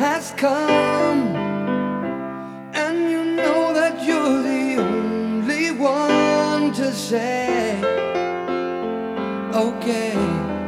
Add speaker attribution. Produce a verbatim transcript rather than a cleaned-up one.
Speaker 1: has come, and you know that you're the only one to say, okay.